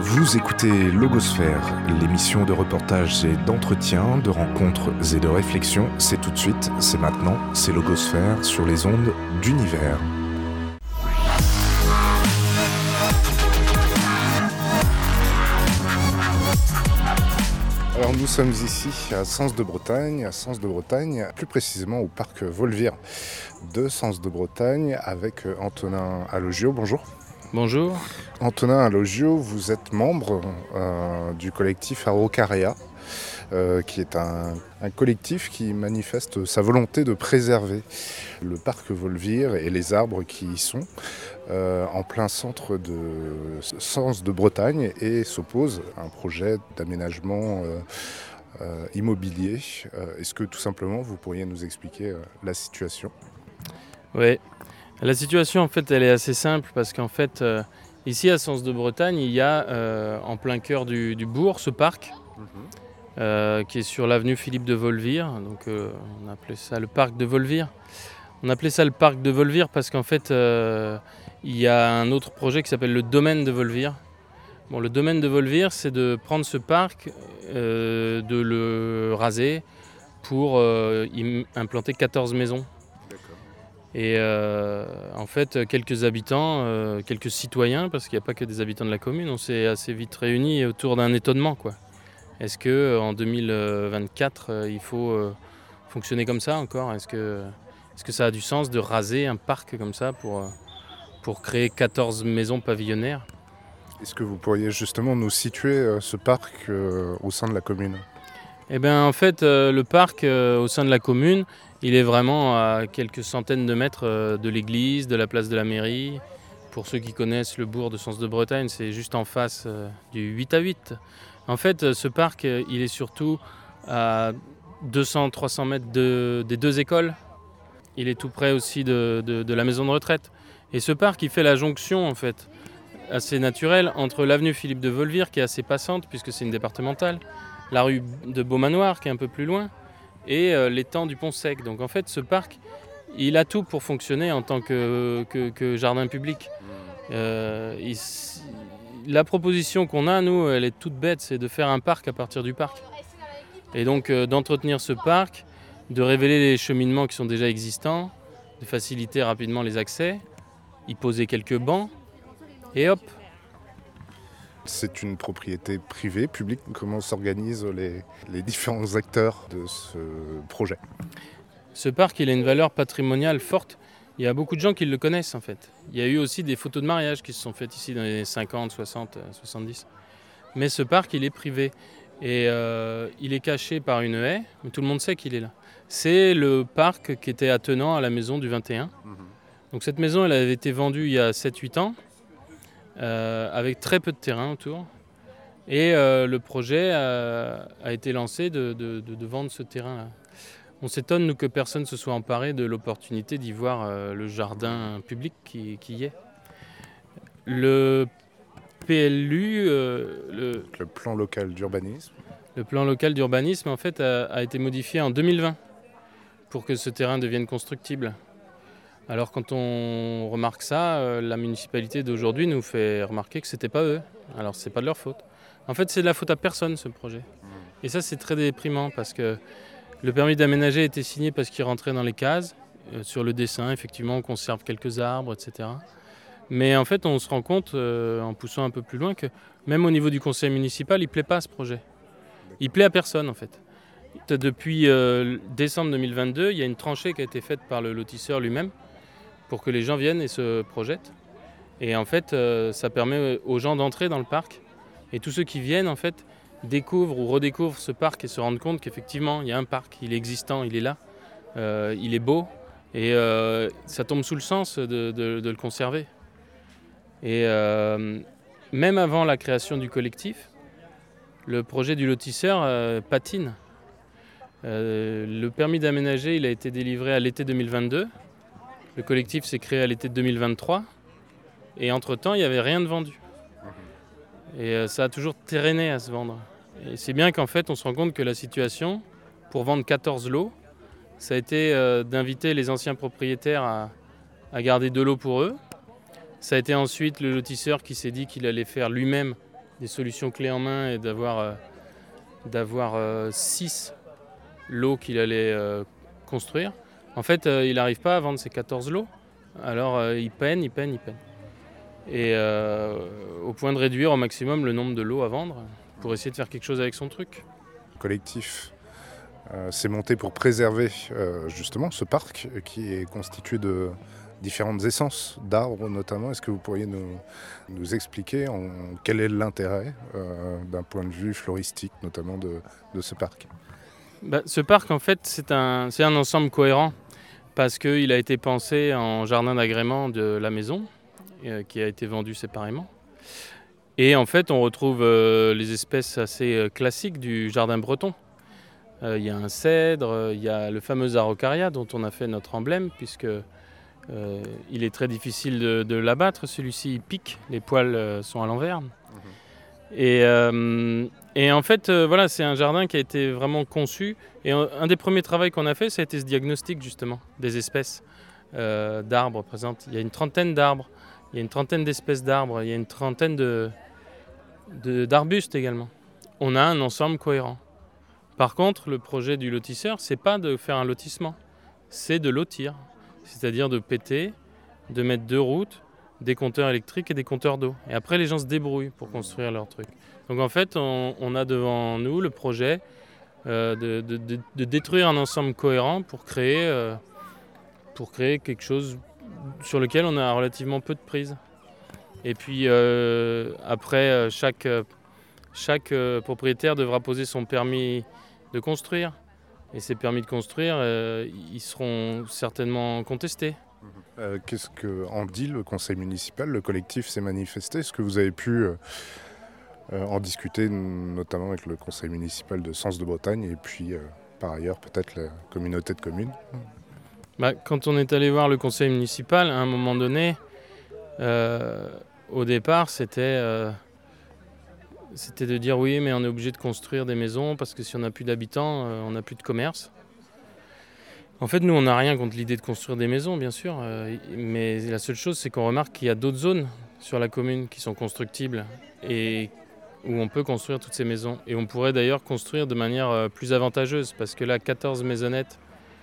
Vous écoutez Logosphère, l'émission de reportages et d'entretien, de rencontres et de réflexions. C'est tout de suite, c'est maintenant, c'est Logosphère sur les ondes d'Univers. Alors nous sommes ici à Sens-de-Bretagne, plus précisément au parc Volvire de Sens-de-Bretagne avec Antonin Allogio. Bonjour. Bonjour. Antonin Allogio, vous êtes membre du collectif Araucaria, qui est un collectif qui manifeste sa volonté de préserver le parc Volvire et les arbres qui y sont en plein centre de Sens-de-Bretagne et s'oppose à un projet d'aménagement immobilier. Est-ce que tout simplement vous pourriez nous expliquer la situation ? Oui, la situation en fait elle est assez simple parce qu'en fait ici à Sens-de-Bretagne il y a en plein cœur du bourg ce parc qui est sur l'avenue Philippe de Volvire, donc on appelait ça le parc de Volvire. On appelait ça le parc de Volvire parce qu'en fait il y a un autre projet qui s'appelle le domaine de Volvire. Bon, le domaine de Volvire, c'est de prendre ce parc, de le raser pour y implanter 14 maisons. D'accord. Et en fait, quelques habitants, quelques citoyens, parce qu'il n'y a pas que des habitants de la commune, on s'est assez vite réunis autour d'un étonnement, quoi. Est-ce qu'en 2024, il faut fonctionner comme ça encore ? Est-ce que ça a du sens de raser un parc comme ça pour créer 14 maisons pavillonnaires ? Est-ce que vous pourriez justement nous situer ce parc au sein de la commune ? Eh bien, en fait, le parc au sein de la commune, il est vraiment à quelques centaines de mètres de l'église, de la place de la mairie. Pour ceux qui connaissent le bourg de Sens-de-Bretagne, c'est juste en face du 8-8. En fait, ce parc, il est surtout à 200-300 mètres des deux écoles. Il est tout près aussi de la maison de retraite. Et ce parc, il fait la jonction, en fait, assez naturelle entre l'avenue Philippe de Volvire, qui est assez passante, puisque c'est une départementale, la rue de Beaumanoir, qui est un peu plus loin, et l'étang du Pont-Sec. Donc en fait, ce parc, il a tout pour fonctionner en tant que jardin public. La proposition qu'on a, nous, elle est toute bête, c'est de faire un parc à partir du parc. Et donc d'entretenir ce parc, de révéler les cheminements qui sont déjà existants, de faciliter rapidement les accès, y poser quelques bancs, et hop. C'est une propriété privée, publique. Comment s'organisent les différents acteurs de ce projet ? Ce parc, il a une valeur patrimoniale forte. Il y a beaucoup de gens qui le connaissent en fait. Il y a eu aussi des photos de mariage qui se sont faites ici dans les 50, 60, 70. Mais ce parc, il est privé. Et il est caché par une haie, mais tout le monde sait qu'il est là. C'est le parc qui était attenant à la maison du 21. Donc cette maison, elle avait été vendue il y a 7-8 ans. Avec très peu de terrain autour. Et le projet a été lancé de vendre ce terrain-là. On s'étonne, nous, que personne ne se soit emparé de l'opportunité d'y voir le jardin public qui y est. Le PLU, le plan local d'urbanisme. Le plan local d'urbanisme, en fait, a été modifié en 2020 pour que ce terrain devienne constructible. Alors quand on remarque ça, la municipalité d'aujourd'hui nous fait remarquer que c'était pas eux. Alors c'est pas de leur faute. En fait, c'est de la faute à personne ce projet. Et ça, c'est très déprimant parce que le permis d'aménager a été signé parce qu'il rentrait dans les cases. Sur le dessin, effectivement, on conserve quelques arbres, etc. Mais en fait, on se rend compte, en poussant un peu plus loin, que même au niveau du conseil municipal, il plaît pas ce projet. Il plaît à personne, en fait. Depuis décembre 2022, il y a une tranchée qui a été faite par le lotisseur lui-même pour que les gens viennent et se projettent. Et en fait, ça permet aux gens d'entrer dans le parc. Et tous ceux qui viennent, en fait, découvrent ou redécouvrent ce parc et se rendent compte qu'effectivement, il y a un parc, il est existant, il est là, il est beau. Et ça tombe sous le sens de le conserver. Et même avant la création du collectif, le projet du lotisseur patine. Le permis d'aménager, il a été délivré à l'été 2022. Le collectif s'est créé à l'été 2023 et entre-temps, il n'y avait rien de vendu. Et ça a toujours traîné à se vendre. Et c'est bien qu'en fait, on se rend compte que la situation, pour vendre 14 lots, ça a été d'inviter les anciens propriétaires à garder 2 lots pour eux. Ça a été ensuite le lotisseur qui s'est dit qu'il allait faire lui-même solutions clés en main et d'avoir 6 lots qu'il allait construire. En fait, il n'arrive pas à vendre ses 14 lots. Alors il peine. Et au point de réduire au maximum le nombre de lots à vendre pour essayer de faire quelque chose avec son truc. Le collectif s'est monté pour préserver justement ce parc qui est constitué de différentes essences d'arbres notamment. Est-ce que vous pourriez nous expliquer quel est l'intérêt d'un point de vue floristique notamment de ce parc ? Ce parc, en fait, c'est un ensemble cohérent parce qu'il a été pensé en jardin d'agrément de la maison qui a été vendu séparément. Et en fait, on retrouve les espèces assez classiques du jardin breton. Il y a un cèdre, il y a le fameux Araucaria dont on a fait notre emblème puisque il est très difficile de l'abattre. Celui-ci, il pique, les poils sont à l'envers. Et en fait, voilà, c'est un jardin qui a été vraiment conçu. Et un des premiers travaux qu'on a fait, ça a été ce diagnostic justement des espèces d'arbres présentes. Il y a une trentaine d'arbres, il y a une trentaine d'espèces d'arbres, il y a une trentaine d'arbustes également. On a un ensemble cohérent. Par contre, le projet du lotisseur, c'est pas de faire un lotissement, c'est de lotir. C'est-à-dire de péter, de mettre 2 routes, des compteurs électriques et des compteurs d'eau. Et après, les gens se débrouillent pour construire leur truc. Donc en fait, on a devant nous le projet de détruire un ensemble cohérent pour créer quelque chose sur lequel on a relativement peu de prise. Et puis après, chaque propriétaire devra poser son permis de construire. Et ces permis de construire, ils seront certainement contestés. Qu'est-ce qu'en dit le conseil municipal ? Le collectif s'est manifesté. Est-ce que vous avez pu en discuter notamment avec le conseil municipal de Sens de Bretagne et puis par ailleurs peut-être la communauté de communes ? Quand on est allé voir le conseil municipal, à un moment donné, au départ, c'était de dire oui, mais on est obligé de construire des maisons parce que si on n'a plus d'habitants, on n'a plus de commerce. En fait, nous, on n'a rien contre l'idée de construire des maisons, bien sûr, mais la seule chose, c'est qu'on remarque qu'il y a d'autres zones sur la commune qui sont constructibles et où on peut construire toutes ces maisons. Et on pourrait d'ailleurs construire de manière plus avantageuse parce que là, 14 maisonnettes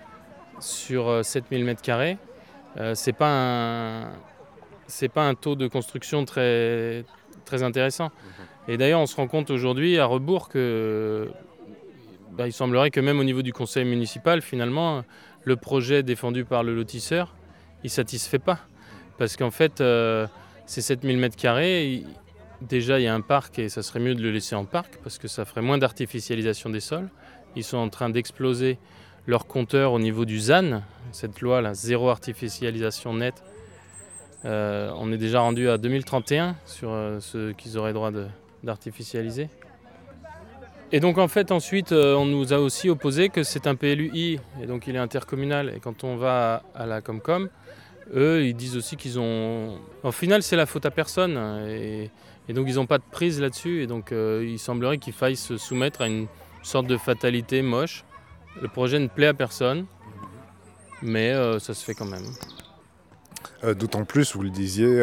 sur 7000 m², c'est pas un taux de construction très, très intéressant. Et d'ailleurs, on se rend compte aujourd'hui, à rebours, que il semblerait que même au niveau du conseil municipal, finalement, le projet défendu par le lotisseur, il ne satisfait pas. Parce qu'en fait, ces 7000 m², déjà, il y a un parc et ça serait mieux de le laisser en parc parce que ça ferait moins d'artificialisation des sols. Ils sont en train d'exploser leur compteur au niveau du ZAN, cette loi, là, zéro artificialisation nette. On est déjà rendu à 2031 sur ce qu'ils auraient droit d'artificialiser. Et donc en fait ensuite on nous a aussi opposé que c'est un PLUI et donc il est intercommunal. Et quand on va à la Comcom, eux ils disent aussi qu'ils ont... Au final c'est la faute à personne et donc ils n'ont pas de prise là-dessus et donc il semblerait qu'il faille se soumettre à une sorte de fatalité moche. Le projet ne plaît à personne, mais ça se fait quand même. D'autant plus, vous le disiez,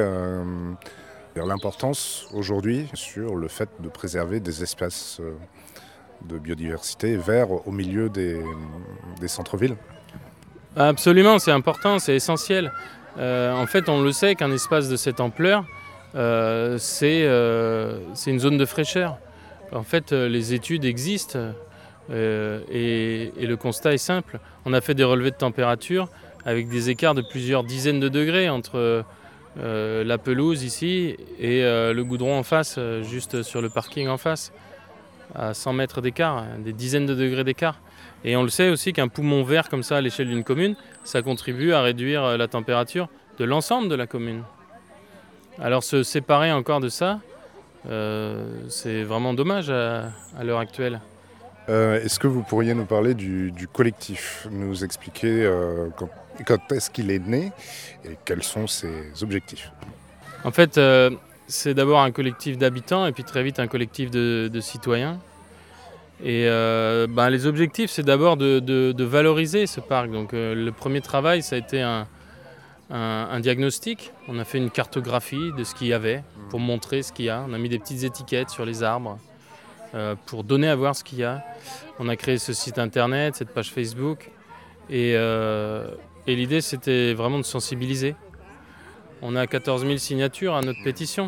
l'importance aujourd'hui sur le fait de préserver des espaces de biodiversité verts au milieu des centres-villes. Absolument, c'est important, c'est essentiel. En fait, on le sait qu'un espace de cette ampleur, c'est une zone de fraîcheur. En fait, les études existent et le constat est simple. On a fait des relevés de température avec des écarts de plusieurs dizaines de degrés entre la pelouse ici et le goudron en face, juste sur le parking en face, à 100 mètres d'écart, des dizaines de degrés d'écart. Et on le sait aussi qu'un poumon vert comme ça à l'échelle d'une commune, ça contribue à réduire la température de l'ensemble de la commune. Alors se séparer encore de ça, c'est vraiment dommage à l'heure actuelle. Est-ce que vous pourriez nous parler du collectif, nous expliquer quand est-ce qu'il est né et quels sont ses objectifs ? En fait, c'est d'abord un collectif d'habitants et puis très vite un collectif de citoyens. Et les objectifs, c'est d'abord de valoriser ce parc. Donc le premier travail, ça a été un diagnostic, on a fait une cartographie de ce qu'il y avait pour montrer ce qu'il y a. On a mis des petites étiquettes sur les arbres pour donner à voir ce qu'il y a. On a créé ce site internet, cette page Facebook et l'idée c'était vraiment de sensibiliser. On a 14 000 signatures à notre pétition.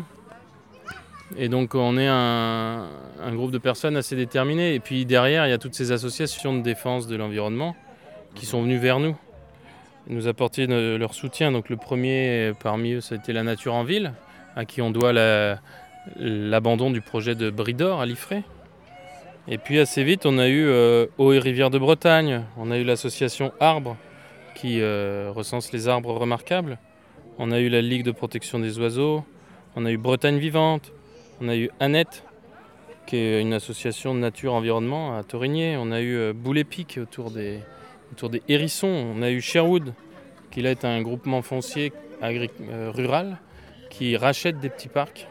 Et donc on est un groupe de personnes assez déterminées. Et puis derrière, il y a toutes ces associations de défense de l'environnement qui sont venues vers nous, nous apporter leur soutien. Donc le premier parmi eux, ça a été La Nature en Ville, à qui on doit l'abandon du projet de Bridor à Liffré. Et puis assez vite, on a eu Eau et Rivières de Bretagne, on a eu l'association Arbres, qui recense les arbres remarquables. On a eu la Ligue de protection des oiseaux, on a eu Bretagne Vivante, on a eu Annette, qui est une association de nature-environnement à Torigné. On a eu Boule et Pique autour des hérissons. On a eu Sherwood, qui là est un groupement foncier rural qui rachète des petits parcs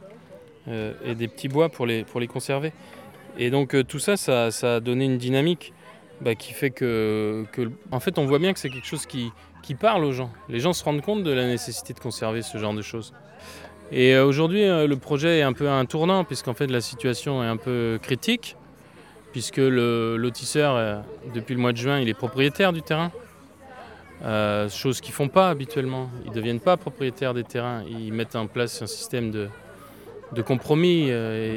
et des petits bois pour les conserver. Et donc tout ça, ça a donné une dynamique qui fait que en fait, on voit bien que c'est quelque chose qui parle aux gens. Les gens se rendent compte de la nécessité de conserver ce genre de choses. Et aujourd'hui, le projet est un peu à un tournant, puisqu'en fait la situation est un peu critique, puisque le lotisseur, depuis le mois de juin, il est propriétaire du terrain. Chose qu'ils ne font pas habituellement. Ils ne deviennent pas propriétaires des terrains. Ils mettent en place un système de compromis.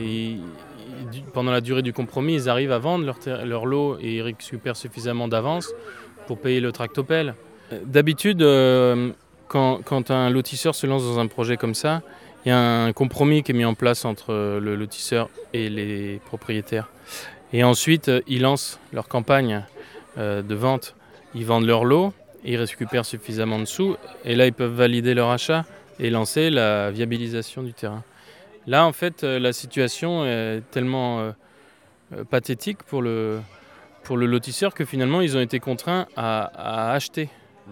Pendant la durée du compromis, ils arrivent à vendre leur lot et ils récupèrent suffisamment d'avance pour payer le tractopelle. D'habitude, quand un lotisseur se lance dans un projet comme ça, il y a un compromis qui est mis en place entre le lotisseur et les propriétaires. Et ensuite, ils lancent leur campagne de vente. Ils vendent leur lot, ils récupèrent suffisamment de sous, et là, ils peuvent valider leur achat et lancer la viabilisation du terrain. Là, en fait, la situation est tellement pathétique pour le lotisseur que finalement, ils ont été contraints à acheter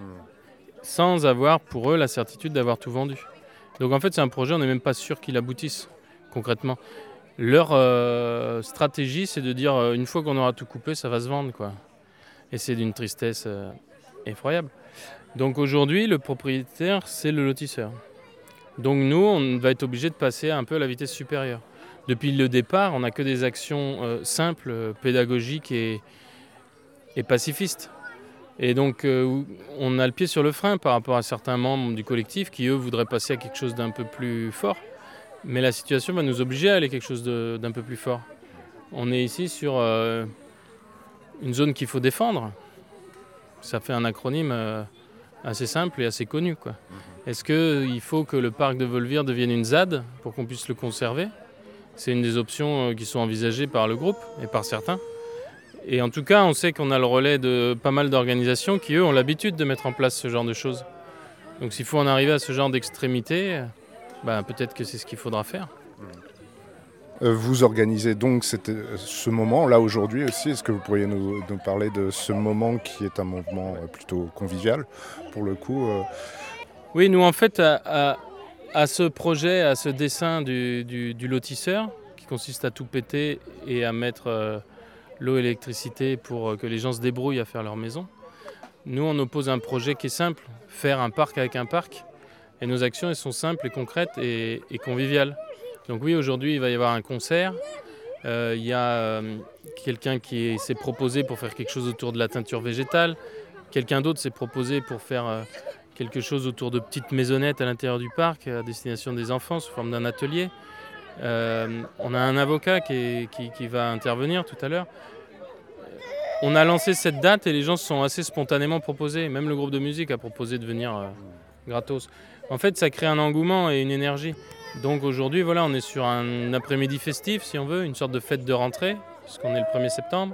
sans avoir pour eux la certitude d'avoir tout vendu. Donc en fait, c'est un projet, on n'est même pas sûr qu'il aboutisse concrètement. Leur stratégie, c'est de dire une fois qu'on aura tout coupé, ça va se vendre, quoi. Et c'est d'une tristesse effroyable. Donc aujourd'hui, le propriétaire, c'est le lotisseur. Donc nous, on va être obligé de passer un peu à la vitesse supérieure. Depuis le départ, on n'a que des actions simples, pédagogiques et pacifistes. Et donc on a le pied sur le frein par rapport à certains membres du collectif qui, eux, voudraient passer à quelque chose d'un peu plus fort. Mais la situation va nous obliger à aller à quelque chose d'un peu plus fort. On est ici sur une zone qu'il faut défendre. Ça fait un acronyme assez simple et assez connu, quoi. Est-ce qu'il faut que le parc de Volvire devienne une ZAD pour qu'on puisse le conserver ? C'est une des options qui sont envisagées par le groupe et par certains. Et en tout cas, on sait qu'on a le relais de pas mal d'organisations qui, eux, ont l'habitude de mettre en place ce genre de choses. Donc s'il faut en arriver à ce genre d'extrémité, peut-être que c'est ce qu'il faudra faire. Vous organisez donc ce moment là aujourd'hui aussi. Est-ce que vous pourriez nous parler de ce moment qui est un moment plutôt convivial pour le coup Oui, nous en fait à ce projet, à ce dessin du lotisseur qui consiste à tout péter et à mettre l'eau et l'électricité pour que les gens se débrouillent à faire leur maison. Nous, on oppose un projet qui est simple, faire un parc avec un parc. Et nos actions, elles sont simples et concrètes et conviviales. Donc oui, aujourd'hui, il va y avoir un concert. Il y a quelqu'un qui s'est proposé pour faire quelque chose autour de la teinture végétale. Quelqu'un d'autre s'est proposé pour faire quelque chose autour de petites maisonnettes à l'intérieur du parc, à destination des enfants, sous forme d'un atelier. On a un avocat qui va intervenir tout à l'heure. On a lancé cette date et les gens se sont assez spontanément proposés. Même le groupe de musique a proposé de venir gratos. En fait, ça crée un engouement et une énergie. Donc aujourd'hui, voilà, on est sur un après-midi festif, si on veut, une sorte de fête de rentrée, puisqu'on est le 1er septembre.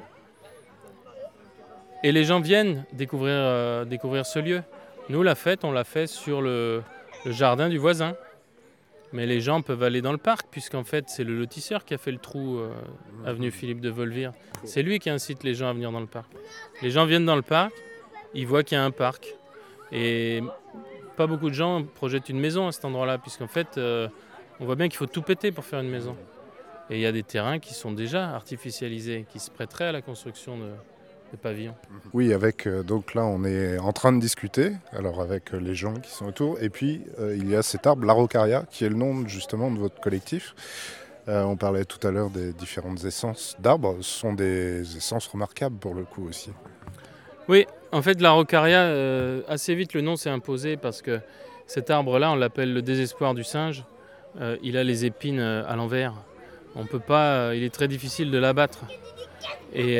Et les gens viennent découvrir ce lieu. Nous, la fête, on l'a fait sur le jardin du voisin. Mais les gens peuvent aller dans le parc, puisqu'en fait, c'est le lotisseur qui a fait le trou avenue Philippe de Volvire. C'est lui qui incite les gens à venir dans le parc. Les gens viennent dans le parc, ils voient qu'il y a un parc. Et pas beaucoup de gens projettent une maison à cet endroit-là, puisqu'en fait, on voit bien qu'il faut tout péter pour faire une maison. Et il y a des terrains qui sont déjà artificialisés, qui se prêteraient à la construction pavillons. Oui, avec donc là on est en train de discuter, alors avec les gens qui sont autour, et puis il y a cet arbre, l'Araucaria, qui est le nom justement de votre collectif. On parlait tout à l'heure des différentes essences d'arbres, ce sont des essences remarquables pour le coup aussi. Oui, en fait l'Araucaria, assez vite le nom s'est imposé parce que cet arbre-là, on l'appelle le désespoir du singe. Il a les épines à l'envers. On peut pas, il est très difficile de l'abattre. Et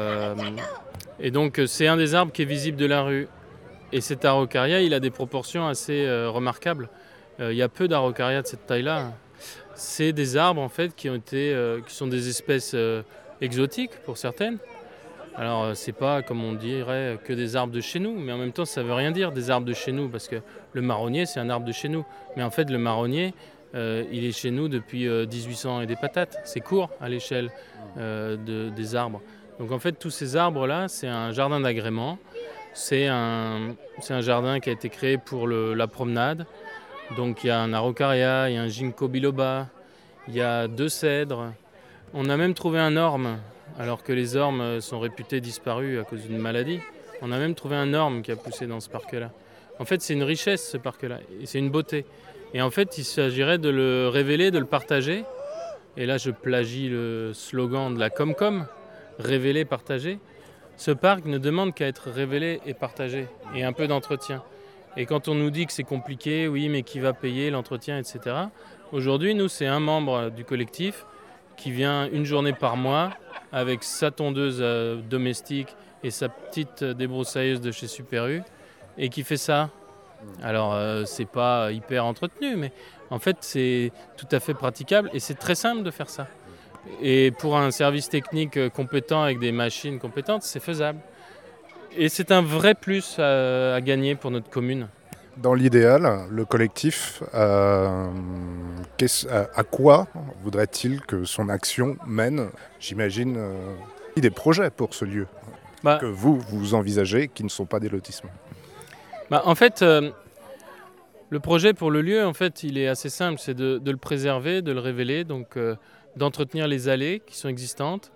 donc c'est un des arbres qui est visible de la rue. Et cet Araucaria, il a des proportions assez remarquables. Il y a peu d'Araucaria de cette taille-là. C'est des arbres en fait qui sont des espèces exotiques pour certaines. Alors c'est pas comme on dirait que des arbres de chez nous, mais en même temps ça veut rien dire des arbres de chez nous parce que le marronnier c'est un arbre de chez nous. Mais en fait le marronnier il est chez nous depuis 1800 et des patates. C'est court à l'échelle des arbres. Donc en fait tous ces arbres là c'est un jardin d'agrément. C'est un jardin qui a été créé pour la promenade. Donc il y a un araucaria, il y a un ginkgo biloba, il y a 2 cèdres. On a même trouvé un orme, alors que les ormes sont réputés disparus à cause d'une maladie. On a même trouvé un orme qui a poussé dans ce parc-là. En fait, c'est une richesse ce parc-là, et c'est une beauté. Et en fait, il s'agirait de le révéler, de le partager. Et là, je plagie le slogan de la Comcom, révéler, partager. Ce parc ne demande qu'à être révélé et partagé, et un peu d'entretien. Et quand on nous dit que c'est compliqué, oui, mais qui va payer l'entretien, etc. Aujourd'hui, nous, c'est un membre du collectif qui vient une journée par mois avec sa tondeuse domestique et sa petite débroussailleuse de chez Super U et qui fait ça. Alors, c'est pas hyper entretenu, mais en fait, c'est tout à fait praticable et c'est très simple de faire ça. Et pour un service technique compétent avec des machines compétentes, c'est faisable. Et c'est un vrai plus à gagner pour notre commune. Dans l'idéal, le collectif, à quoi voudrait-il que son action mène, j'imagine, des projets pour ce lieu que vous envisagez, qui ne sont pas des lotissements? En fait, le projet pour le lieu, en fait, il est assez simple, c'est de le préserver, de le révéler, donc d'entretenir les allées qui sont existantes,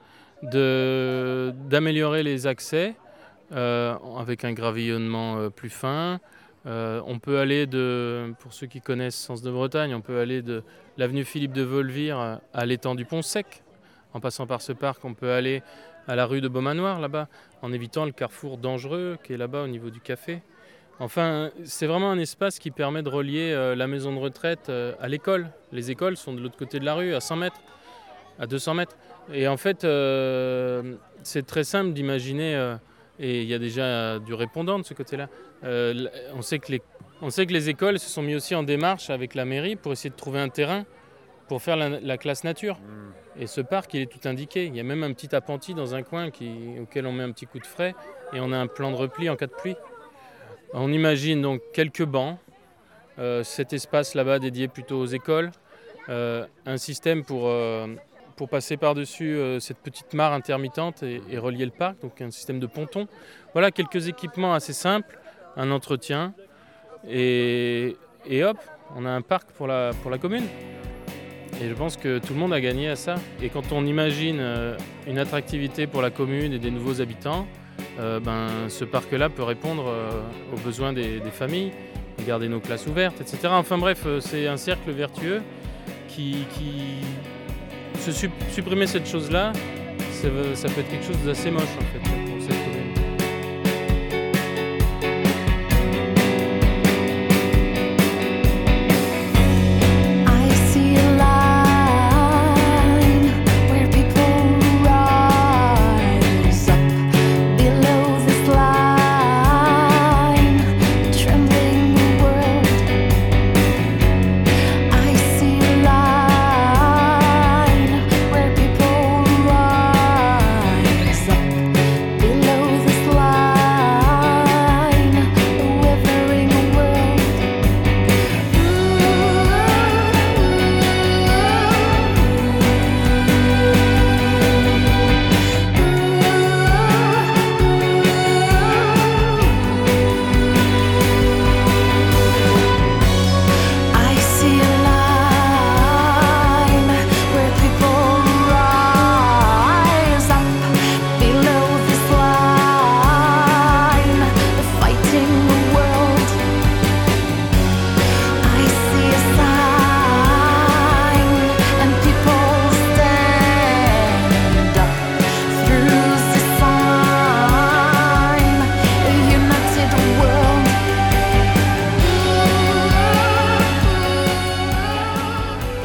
d'améliorer les accès avec un gravillonnement plus fin. On peut aller pour ceux qui connaissent Sens de Bretagne, on peut aller de l'avenue Philippe de Volvire à l'étang du Pont-Sec. En passant par ce parc, on peut aller à la rue de Beaumanoir, là-bas, en évitant le carrefour dangereux qui est là-bas au niveau du café. Enfin, c'est vraiment un espace qui permet de relier la maison de retraite à l'école. Les écoles sont de l'autre côté de la rue, à 100 mètres, à 200 mètres. Et en fait, c'est très simple d'imaginer... Et il y a déjà du répondant de ce côté-là. On sait que les écoles se sont mis aussi en démarche avec la mairie pour essayer de trouver un terrain pour faire la classe nature. Et ce parc, il est tout indiqué. Il y a même un petit appentis dans un coin auquel on met un petit coup de frais et on a un plan de repli en cas de pluie. On imagine donc quelques bancs, cet espace là-bas dédié plutôt aux écoles, un système pour passer par-dessus cette petite mare intermittente et relier le parc, donc un système de ponton. Voilà, quelques équipements assez simples, un entretien, et hop, on a un parc pour la commune. Et je pense que tout le monde a gagné à ça. Et quand on imagine une attractivité pour la commune et des nouveaux habitants, ce parc-là peut répondre aux besoins des familles, garder nos classes ouvertes, etc. Enfin bref, c'est un cercle vertueux qui supprimer cette chose-là, ça peut être quelque chose d'assez moche en fait pour cette commune.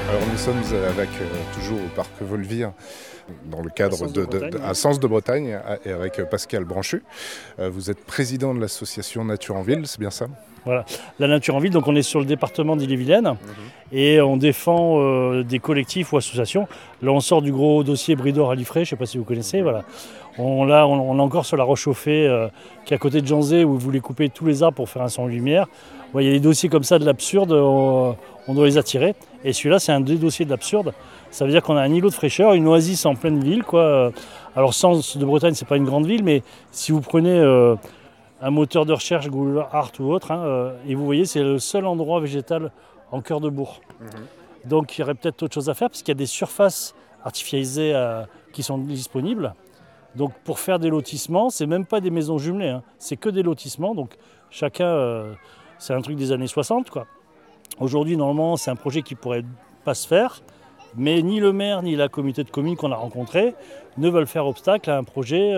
Alors nous sommes toujours au parc Volvire, dans le cadre à Sens de Bretagne, et avec Pascal Branchu. Vous êtes président de l'association Nature en Ville, c'est bien ça ? Voilà, la Nature en Ville, donc on est sur le département d'Ille-et-Vilaine et on défend des collectifs ou associations. Là on sort du gros dossier Bridor à Liffré, je ne sais pas si vous connaissez, voilà. On est encore sur la Roche-Chauffée qui est à côté de Janzé où vous voulez couper tous les arbres pour faire un son de lumière. Il y a des dossiers comme ça de l'absurde, on doit les attirer. Et celui-là c'est un des dossiers de l'absurde. Ça veut dire qu'on a un îlot de fraîcheur, une oasis en pleine ville, quoi. Alors Sens de Bretagne c'est pas une grande ville, mais si vous prenez un moteur de recherche, Google Art ou autre, et vous voyez c'est le seul endroit végétal en cœur de bourg. Donc il y aurait peut-être autre chose à faire parce qu'il y a des surfaces artificialisées qui sont disponibles. Donc pour faire des lotissements, c'est même pas des maisons jumelées, c'est que des lotissements. Donc chacun, c'est un truc des années 60, quoi. Aujourd'hui, normalement, c'est un projet qui pourrait pas se faire, mais ni le maire ni la communauté de communes qu'on a rencontrée ne veulent faire obstacle à un projet.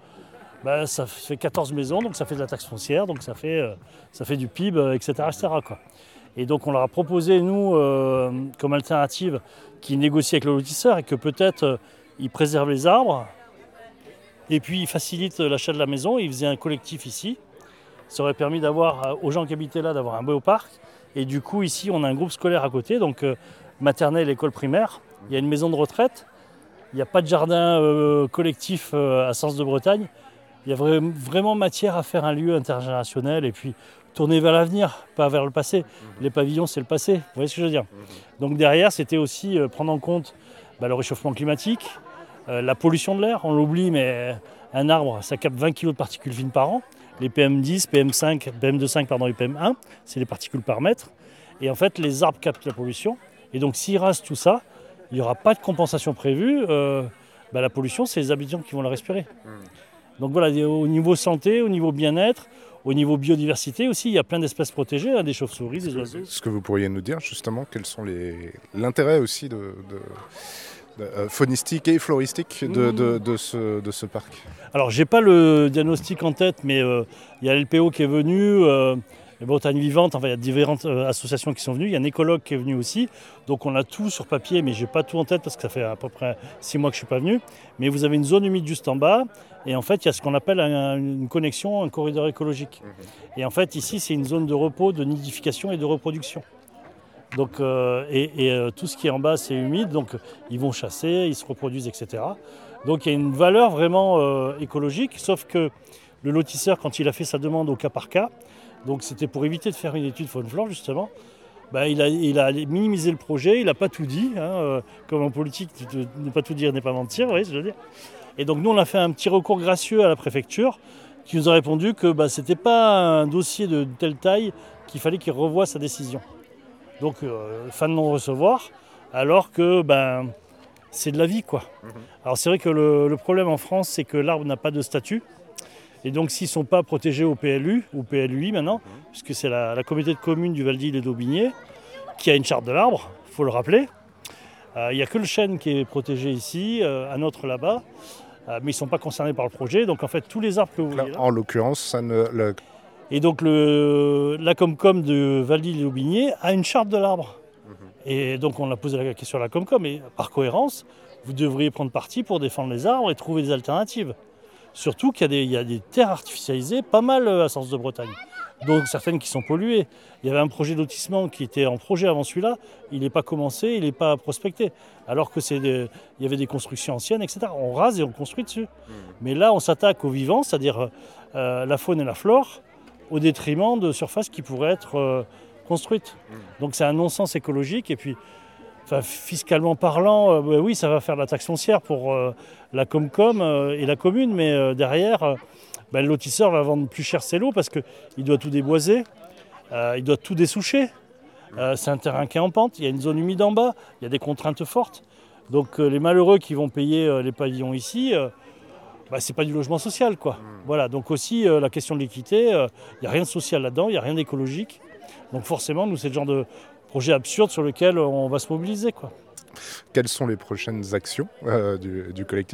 Ça fait 14 maisons, donc ça fait de la taxe foncière, donc ça fait du PIB, etc. quoi. Et donc on leur a proposé, nous, comme alternative, qu'ils négocient avec le lotisseur et que peut-être ils préservent les arbres et puis ils facilitent l'achat de la maison. Ils faisaient un collectif ici. Ça aurait permis d'avoir, aux gens qui habitaient là, d'avoir un beau parc. Et du coup, ici, on a un groupe scolaire à côté, donc maternelle, école primaire. Il y a une maison de retraite. Il n'y a pas de jardin collectif à Sens de Bretagne. Il y a vraiment matière à faire un lieu intergénérationnel et puis tourner vers l'avenir, pas vers le passé. Les pavillons, c'est le passé. Vous voyez ce que je veux dire ? Donc derrière, c'était aussi prendre en compte le réchauffement climatique, la pollution de l'air. On l'oublie, mais un arbre, ça capte 20 kg de particules fines par an. Les PM10, PM5, PM2,5 et PM1, c'est les particules par mètre. Et en fait, les arbres captent la pollution. Et donc, s'ils rasent tout ça, il n'y aura pas de compensation prévue. La pollution, c'est les habitants qui vont la respirer. Donc voilà, au niveau santé, au niveau bien-être, au niveau biodiversité aussi, il y a plein d'espèces protégées, des chauves-souris, des oiseaux. Est-ce que vous pourriez nous dire justement quels sont l'intérêt aussi faunistique et floristique de ce parc ? Alors j'ai pas le diagnostic en tête, mais il y a l'LPO qui est venu, Bretagne Vivante, enfin il y a différentes associations qui sont venues, il y a un écologue qui est venu aussi, donc on a tout sur papier, mais j'ai pas tout en tête parce que ça fait à peu près 6 mois que je suis pas venu, mais vous avez une zone humide juste en bas, et en fait il y a ce qu'on appelle une connexion, un corridor écologique. Et en fait ici c'est une zone de repos, de nidification et de reproduction. Donc, tout ce qui est en bas c'est humide, donc ils vont chasser, ils se reproduisent, etc. Donc il y a une valeur vraiment écologique, sauf que le lotisseur, quand il a fait sa demande au cas par cas, donc c'était pour éviter de faire une étude faune-flore justement, il a minimisé le projet, il n'a pas tout dit, comme en politique, ne pas tout dire n'est pas mentir, vous voyez ce que je veux dire. Et donc nous on a fait un petit recours gracieux à la préfecture qui nous a répondu que ce n'était pas un dossier de telle taille qu'il fallait qu'il revoie sa décision. Donc fin de non-recevoir, alors que c'est de la vie, quoi. Alors c'est vrai que le problème en France, c'est que l'arbre n'a pas de statut. Et donc s'ils ne sont pas protégés au PLU, ou PLUI maintenant, puisque c'est la communauté de communes du Val d'Ille et d'Aubigné, qui a une charte de l'arbre, il faut le rappeler. Il n'y a que le chêne qui est protégé ici, un autre là-bas, mais ils ne sont pas concernés par le projet. Donc en fait, tous les arbres que vous voyez là... En l'occurrence, ça ne... Et donc la Comcom de Val d'Ille et d'Aubigné a une charte de l'arbre. Et donc on a posé la question à la Comcom, et par cohérence, vous devriez prendre parti pour défendre les arbres et trouver des alternatives. Surtout qu'il y a des terres artificialisées, pas mal à Sens de Bretagne. Donc certaines qui sont polluées. Il y avait un projet de lotissement qui était en projet avant celui-là, il n'est pas commencé, il n'est pas prospecté. Alors que il y avait des constructions anciennes, etc. On rase et on construit dessus. Mais là, on s'attaque au vivant, c'est-à-dire la faune et la flore, au détriment de surfaces qui pourraient être construites. Donc c'est un non-sens écologique. Et puis, fiscalement parlant, oui, ça va faire de la taxe foncière pour la Comcom et la commune, mais derrière, le lotisseur va vendre plus cher ses lots parce qu'il doit tout déboiser, il doit tout dessoucher. C'est un terrain qui est en pente, il y a une zone humide en bas, il y a des contraintes fortes. Donc les malheureux qui vont payer les pavillons ici, c'est pas du logement social, quoi. Voilà, donc aussi la question de l'équité, il n'y a rien de social là-dedans, il n'y a rien d'écologique. Donc forcément, nous, c'est le genre de projet absurde sur lequel on va se mobiliser, quoi. Quelles sont les prochaines actions du collectif ?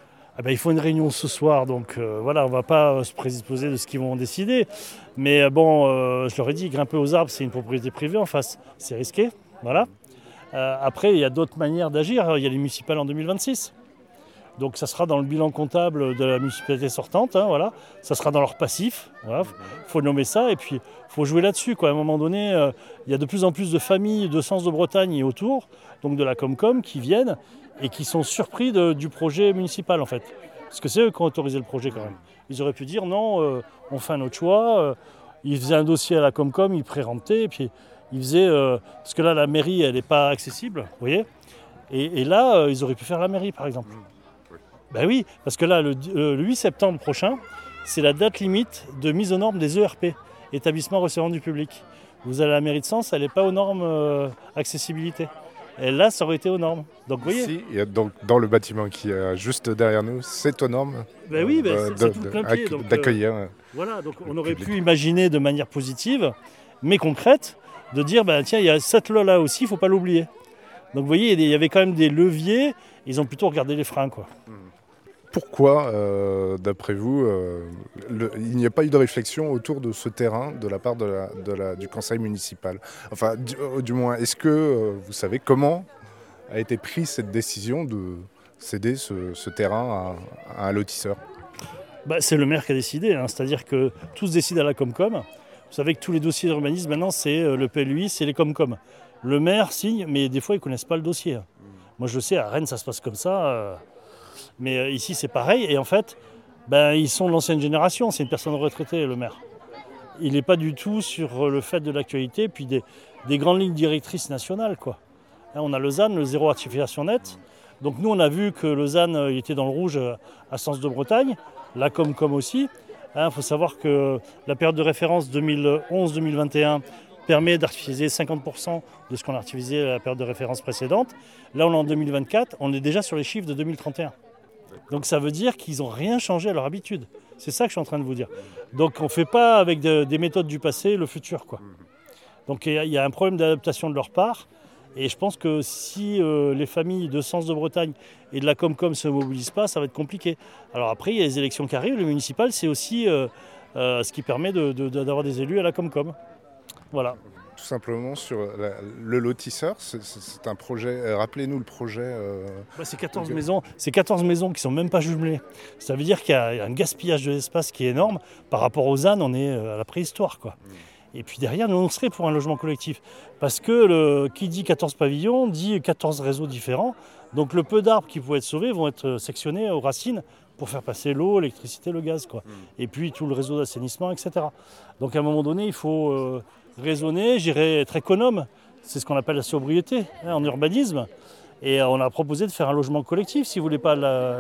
Il faut une réunion ce soir, donc on ne va pas se prédisposer de ce qu'ils vont décider. Mais je leur ai dit, grimper aux arbres, c'est une propriété privée en face, c'est risqué. Voilà. Après, il y a d'autres manières d'agir. Il y a les municipales en 2026. Donc ça sera dans le bilan comptable de la municipalité sortante, hein, voilà. Ça sera dans leur passif, voilà. Faut nommer ça et puis il faut jouer là-dessus, quoi. À un moment donné, il y a de plus en plus de familles de Sens de Bretagne et autour, donc de la Comcom, qui viennent et qui sont surpris du projet municipal en fait. Parce que c'est eux qui ont autorisé le projet quand même. Ils auraient pu dire non, on fait un autre choix. Ils faisaient un dossier à la Comcom, ils pré-remptaient et puis ils faisaient... parce que là, la mairie, elle n'est pas accessible, vous voyez. Et là, ils auraient pu faire la mairie par exemple. Ben oui, parce que là, le 8 septembre prochain, c'est la date limite de mise aux normes des ERP, établissements recevant du public. Vous allez à la mairie de Sens, elle n'est pas aux normes accessibilité. Et là, ça aurait été aux normes. Donc, vous voyez. Ici, il y a donc dans le bâtiment qui est juste derrière nous, c'est aux normes ben oui, c'est tout plein pied. D'accueillir. Voilà, donc on aurait pu imaginer de manière positive, mais concrète, de dire, ben, tiens, il y a cette loi-là aussi, il ne faut pas l'oublier. Donc vous voyez, il y avait quand même des leviers, ils ont plutôt regardé les freins, quoi. Pourquoi, d'après vous, il n'y a pas eu de réflexion autour de ce terrain de la part du conseil municipal? Enfin, du moins, est-ce que vous savez comment a été prise cette décision de céder ce terrain à un lotisseur? Bah, c'est le maire qui a décidé, hein. C'est-à-dire que tout se décide à la Comcom. Vous savez que tous les dossiers d'urbanisme, maintenant, c'est le PLUI, c'est les Comcom. Le maire signe, mais des fois, ils ne connaissent pas le dossier. Moi, je sais, à Rennes, ça se passe comme ça. Mais ici, c'est pareil. Et en fait, ils sont de l'ancienne génération. C'est une personne retraitée, le maire. Il n'est pas du tout sur le fait de l'actualité, puis des grandes lignes directrices nationales, quoi. Hein, on a le ZAN, le zéro artificialisation nette. Donc nous, on a vu que le ZAN il était dans le rouge à Sens de Bretagne, la Comcom aussi. Il faut savoir que la période de référence 2011-2021 permet d'artificialiser 50% de ce qu'on a artificialisé à la période de référence précédente. Là, on est en 2024, on est déjà sur les chiffres de 2031. Donc ça veut dire qu'ils n'ont rien changé à leur habitude. C'est ça que je suis en train de vous dire. Donc on ne fait pas avec des méthodes du passé le futur, quoi. Donc il y a un problème d'adaptation de leur part. Et je pense que si les familles de Sens de Bretagne et de la Comcom ne se mobilisent pas, ça va être compliqué. Alors après, il y a les élections qui arrivent. Le municipal, c'est aussi ce qui permet d'avoir des élus à la Comcom. Voilà. Tout simplement sur le lotisseur, c'est un projet. Rappelez-nous le projet. C'est 14 maisons. C'est 14 maisons qui ne sont même pas jumelées. Ça veut dire qu'il y a un gaspillage de l'espace qui est énorme. Par rapport aux ânes, on est à la préhistoire, quoi. Et puis derrière, nous, on serait pour un logement collectif. Parce que qui dit 14 pavillons, dit 14 réseaux différents. Donc le peu d'arbres qui pouvaient être sauvés vont être sectionnés aux racines pour faire passer l'eau, l'électricité, le gaz, quoi. Et puis tout le réseau d'assainissement, etc. Donc à un moment donné, il faut raisonner, j'irais être économe. C'est ce qu'on appelle la sobriété en urbanisme. Et on a proposé de faire un logement collectif, si vous ne voulez pas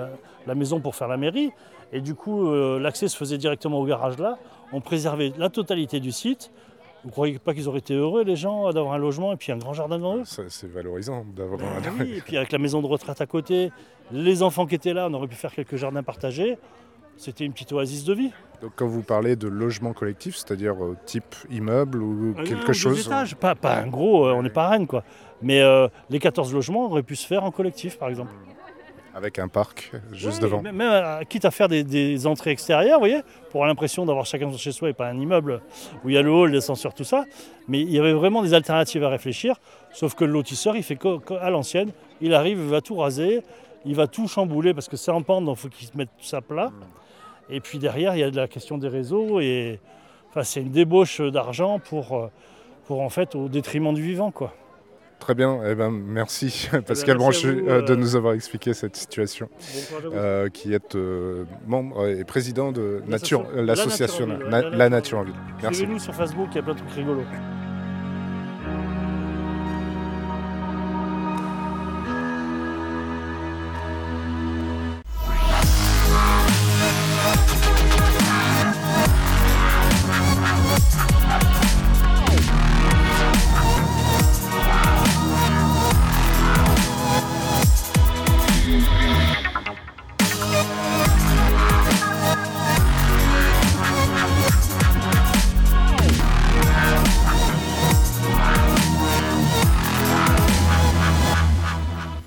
la maison pour faire la mairie. Et du coup, l'accès se faisait directement au garage là. On préservait la totalité du site. Vous ne croyez pas qu'ils auraient été heureux, les gens, d'avoir un logement et puis un grand jardin devant eux? C'est valorisant d'avoir un... Oui, et puis avec la maison de retraite à côté, les enfants qui étaient là, on aurait pu faire quelques jardins partagés. C'était une petite oasis de vie. Donc quand vous parlez de logement collectif, c'est-à-dire type immeuble ou quelque chose... 2 étages, pas un gros, on n'est pas à Rennes, quoi. Mais les 14 logements auraient pu se faire en collectif, par exemple. Avec un parc juste devant. Même quitte à faire des entrées extérieures, vous voyez, pour avoir l'impression d'avoir chacun chez soi et pas un immeuble où il y a le hall, l'ascenseur, tout ça. Mais il y avait vraiment des alternatives à réfléchir, sauf que le lotisseur, il fait à l'ancienne. Il arrive, il va tout raser, il va tout chambouler parce que c'est en pente, donc il faut qu'il se mette tout ça plat. Et puis derrière, il y a de la question des réseaux et c'est une débauche d'argent pour en fait au détriment du vivant, quoi. Très bien, merci Pascal Branchu de nous avoir expliqué cette situation, qui est membre et président de l'association La Nature en Ville. Merci. Suivez-nous sur Facebook, il y a plein de trucs rigolos.